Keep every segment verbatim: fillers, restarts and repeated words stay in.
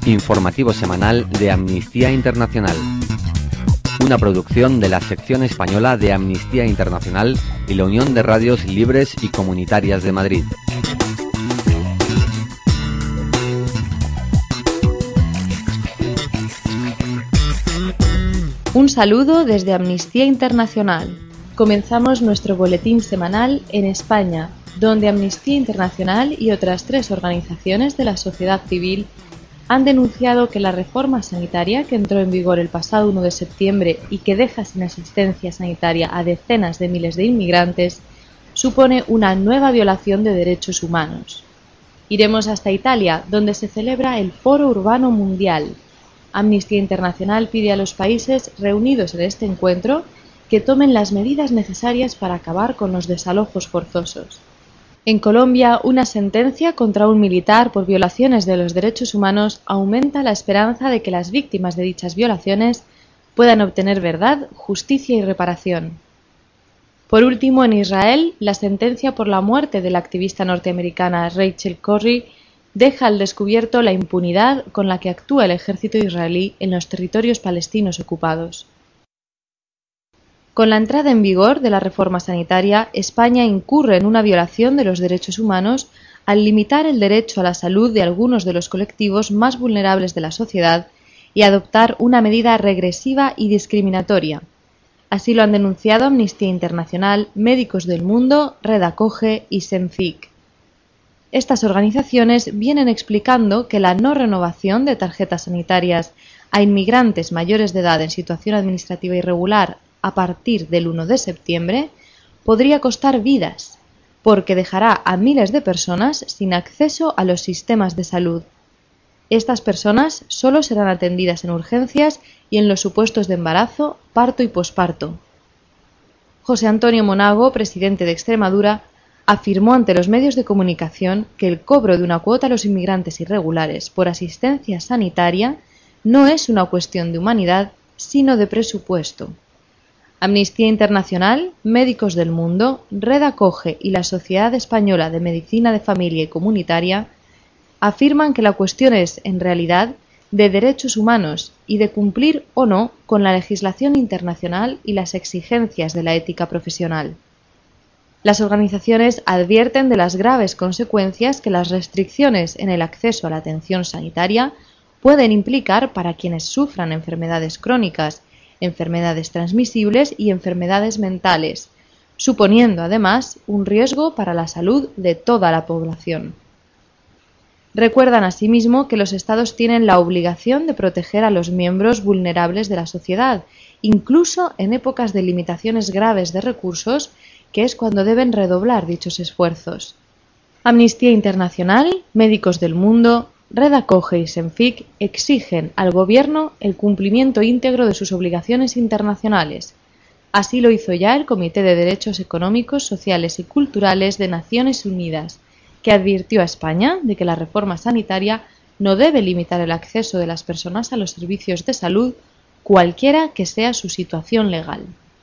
Informativo semanal de Amnistía Internacional. Una producción de la sección española de Amnistía Internacional y la Unión de Radios Libres y Comunitarias de Madrid. Un saludo desde Amnistía Internacional. Comenzamos nuestro boletín semanal en España, donde Amnistía Internacional y otras tres organizaciones de la sociedad civil han denunciado que la reforma sanitaria que entró en vigor el pasado uno de septiembre y que deja sin asistencia sanitaria a decenas de miles de inmigrantes supone una nueva violación de derechos humanos. Iremos hasta Italia, donde se celebra el Foro Urbano Mundial. Amnistía Internacional pide a los países reunidos en este encuentro que tomen las medidas necesarias para acabar con los desalojos forzosos. En Colombia, una sentencia contra un militar por violaciones de los derechos humanos aumenta la esperanza de que las víctimas de dichas violaciones puedan obtener verdad, justicia y reparación. Por último, en Israel, la sentencia por la muerte de la activista norteamericana Rachel Corrie deja al descubierto la impunidad con la que actúa el ejército israelí en los territorios palestinos ocupados. Con la entrada en vigor de la reforma sanitaria, España incurre en una violación de los derechos humanos al limitar el derecho a la salud de algunos de los colectivos más vulnerables de la sociedad y adoptar una medida regresiva y discriminatoria. Así lo han denunciado Amnistía Internacional, Médicos del Mundo, Red Acoge y Senfic. Estas organizaciones vienen explicando que la no renovación de tarjetas sanitarias a inmigrantes mayores de edad en situación administrativa irregular a partir del uno de septiembre podría costar vidas, porque dejará a miles de personas sin acceso a los sistemas de salud. Estas personas solo serán atendidas en urgencias y en los supuestos de embarazo, parto y posparto. José Antonio Monago, presidente de Extremadura, afirmó ante los medios de comunicación que el cobro de una cuota a los inmigrantes irregulares por asistencia sanitaria no es una cuestión de humanidad, sino de presupuesto. Amnistía Internacional, Médicos del Mundo, Red Acoge y la Sociedad Española de Medicina de Familia y Comunitaria afirman que la cuestión es, en realidad, de derechos humanos y de cumplir o no con la legislación internacional y las exigencias de la ética profesional. Las organizaciones advierten de las graves consecuencias que las restricciones en el acceso a la atención sanitaria pueden implicar para quienes sufran enfermedades crónicas, enfermedades transmisibles y enfermedades mentales, suponiendo además un riesgo para la salud de toda la población. Recuerdan asimismo que los Estados tienen la obligación de proteger a los miembros vulnerables de la sociedad, incluso en épocas de limitaciones graves de recursos, que es cuando deben redoblar dichos esfuerzos. Amnistía Internacional, Médicos del Mundo, Red Acoge y Senfic exigen al Gobierno el cumplimiento íntegro de sus obligaciones internacionales. Así lo hizo ya el Comité de Derechos Económicos, Sociales y Culturales de Naciones Unidas, que advirtió a España de que la reforma sanitaria no debe limitar el acceso de las personas a los servicios de salud, cualquiera que sea su situación legal.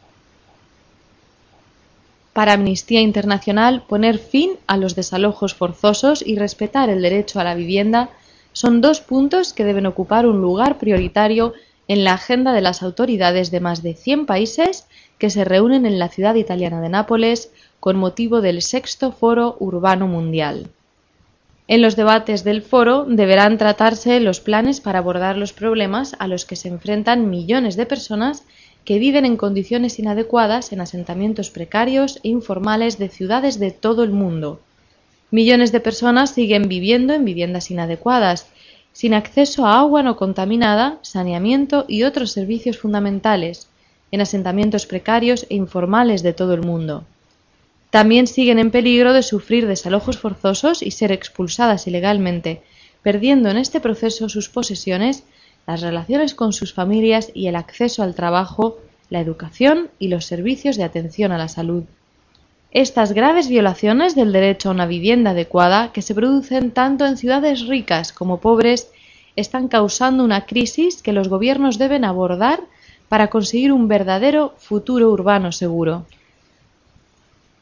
Para Amnistía Internacional, poner fin a los desalojos forzosos y respetar el derecho a la vivienda son dos puntos que deben ocupar un lugar prioritario en la agenda de las autoridades de más de cien países que se reúnen en la ciudad italiana de Nápoles con motivo del sexto Foro Urbano Mundial. En los debates del foro deberán tratarse los planes para abordar los problemas a los que se enfrentan millones de personas que viven en condiciones inadecuadas en asentamientos precarios e informales de ciudades de todo el mundo. Millones de personas siguen viviendo en viviendas inadecuadas, sin acceso a agua no contaminada, saneamiento y otros servicios fundamentales, en asentamientos precarios e informales de todo el mundo. También siguen en peligro de sufrir desalojos forzosos y ser expulsadas ilegalmente, perdiendo en este proceso sus posesiones, las relaciones con sus familias y el acceso al trabajo, la educación y los servicios de atención a la salud. Estas graves violaciones del derecho a una vivienda adecuada, que se producen tanto en ciudades ricas como pobres, están causando una crisis que los gobiernos deben abordar para conseguir un verdadero futuro urbano seguro.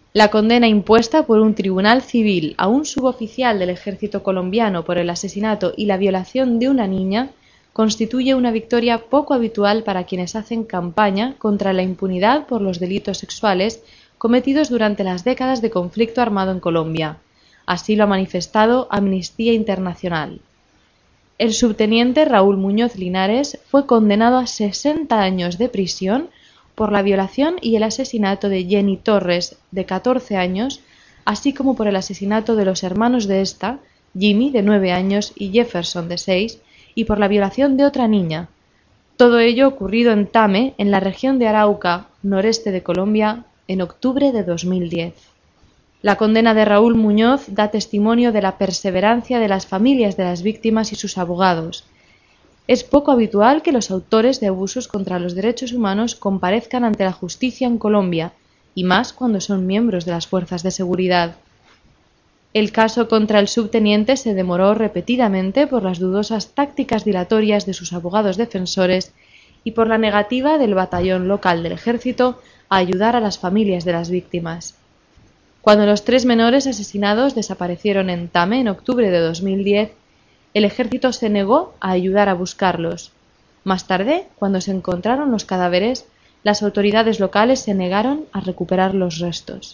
La condena impuesta por un tribunal civil a un suboficial del ejército colombiano por el asesinato y la violación de una niña constituye una victoria poco habitual para quienes hacen campaña contra la impunidad por los delitos sexuales cometidos durante las décadas de conflicto armado en Colombia. Así lo ha manifestado Amnistía Internacional. El subteniente Raúl Muñoz Linares fue condenado a sesenta años de prisión por la violación y el asesinato de Jenny Torres, de catorce años, así como por el asesinato de los hermanos de esta, Jimmy, de nueve años, y Jefferson, de seis, y por la violación de otra niña. Todo ello ocurrido en Tame, en la región de Arauca, noreste de Colombia, en octubre de dos mil diez. La condena de Raúl Muñoz da testimonio de la perseverancia de las familias de las víctimas y sus abogados. Es poco habitual que los autores de abusos contra los derechos humanos comparezcan ante la justicia en Colombia, y más cuando son miembros de las fuerzas de seguridad. El caso contra el subteniente se demoró repetidamente por las dudosas tácticas dilatorias de sus abogados defensores y por la negativa del batallón local del ejército a ayudar a las familias de las víctimas. Cuando los tres menores asesinados desaparecieron en Tame en octubre de dos mil diez, el ejército se negó a ayudar a buscarlos. Más tarde, cuando se encontraron los cadáveres, las autoridades locales se negaron a recuperar los restos.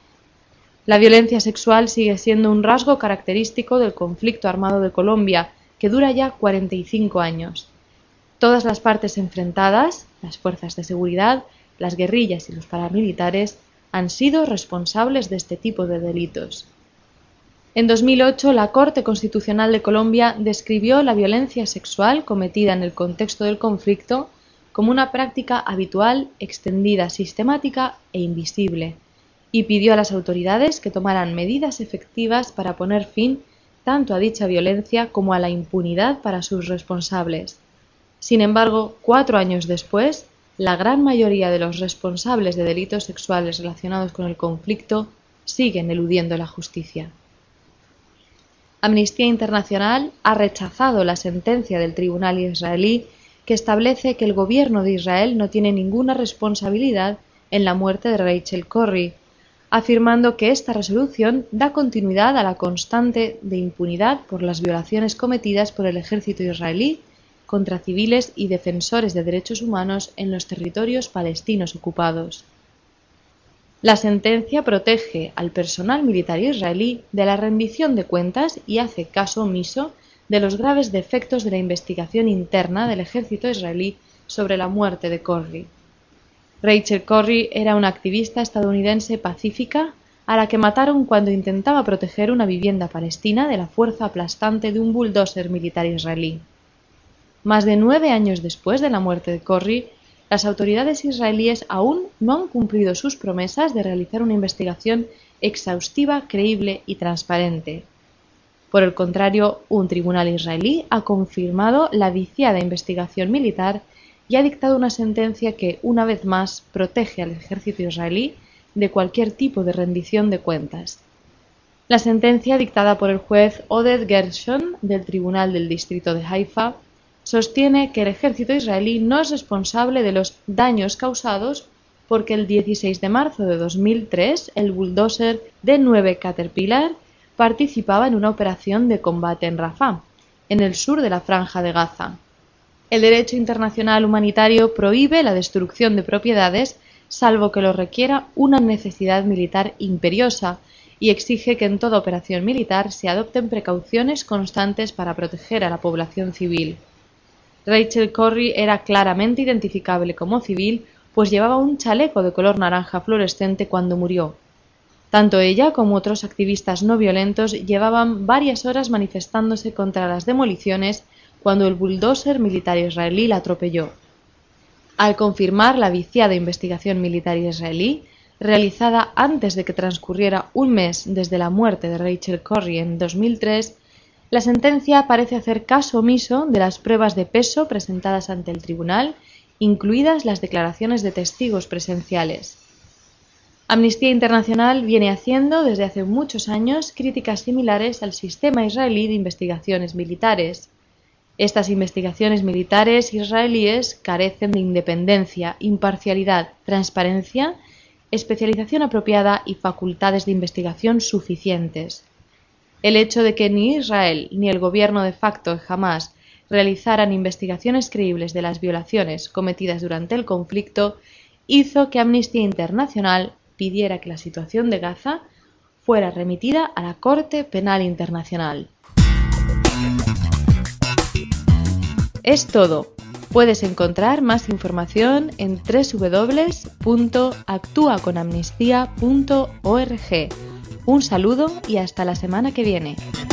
La violencia sexual sigue siendo un rasgo característico del conflicto armado de Colombia, que dura ya cuarenta y cinco años. Todas las partes enfrentadas, las fuerzas de seguridad, las guerrillas y los paramilitares, han sido responsables de este tipo de delitos. En dos mil ocho, la Corte Constitucional de Colombia describió la violencia sexual cometida en el contexto del conflicto como una práctica habitual, extendida, sistemática e invisible, y pidió a las autoridades que tomaran medidas efectivas para poner fin tanto a dicha violencia como a la impunidad para sus responsables. Sin embargo, cuatro años después, la gran mayoría de los responsables de delitos sexuales relacionados con el conflicto siguen eludiendo la justicia. Amnistía Internacional ha rechazado la sentencia del tribunal israelí que establece que el gobierno de Israel no tiene ninguna responsabilidad en la muerte de Rachel Corrie, afirmando que esta resolución da continuidad a la constante de impunidad por las violaciones cometidas por el ejército israelí contra civiles y defensores de derechos humanos en los territorios palestinos ocupados. La sentencia protege al personal militar israelí de la rendición de cuentas y hace caso omiso de los graves defectos de la investigación interna del ejército israelí sobre la muerte de Corrie. Rachel Corrie era una activista estadounidense pacífica a la que mataron cuando intentaba proteger una vivienda palestina de la fuerza aplastante de un bulldozer militar israelí. Más de nueve años después de la muerte de Corrie, las autoridades israelíes aún no han cumplido sus promesas de realizar una investigación exhaustiva, creíble y transparente. Por el contrario, un tribunal israelí ha confirmado la viciada investigación militar y ha dictado una sentencia que, una vez más, protege al ejército israelí de cualquier tipo de rendición de cuentas. La sentencia, dictada por el juez Oded Gershon del Tribunal del Distrito de Haifa, sostiene que el ejército israelí no es responsable de los daños causados porque el dieciséis de marzo de dos mil tres el bulldozer D nueve Caterpillar participaba en una operación de combate en Rafah, en el sur de la Franja de Gaza. El derecho internacional humanitario prohíbe la destrucción de propiedades salvo que lo requiera una necesidad militar imperiosa y exige que en toda operación militar se adopten precauciones constantes para proteger a la población civil. Rachel Corrie era claramente identificable como civil, pues llevaba un chaleco de color naranja fluorescente cuando murió. Tanto ella como otros activistas no violentos llevaban varias horas manifestándose contra las demoliciones cuando el bulldozer militar israelí la atropelló. Al confirmar la viciada investigación militar israelí, realizada antes de que transcurriera un mes desde la muerte de Rachel Corrie en dos mil tres, la sentencia parece hacer caso omiso de las pruebas de peso presentadas ante el tribunal, incluidas las declaraciones de testigos presenciales. Amnistía Internacional viene haciendo desde hace muchos años críticas similares al sistema israelí de investigaciones militares. Estas investigaciones militares israelíes carecen de independencia, imparcialidad, transparencia especialización apropiada y facultades de investigación suficientes. El hecho de que ni Israel ni el gobierno de facto de Hamás realizaran investigaciones creíbles de las violaciones cometidas durante el conflicto hizo que Amnistía Internacional pidiera que la situación de Gaza fuera remitida a la Corte Penal Internacional. Es todo. Puedes encontrar más información en doble u doble u doble u punto actúa con amnistía punto org. Un saludo y hasta la semana que viene.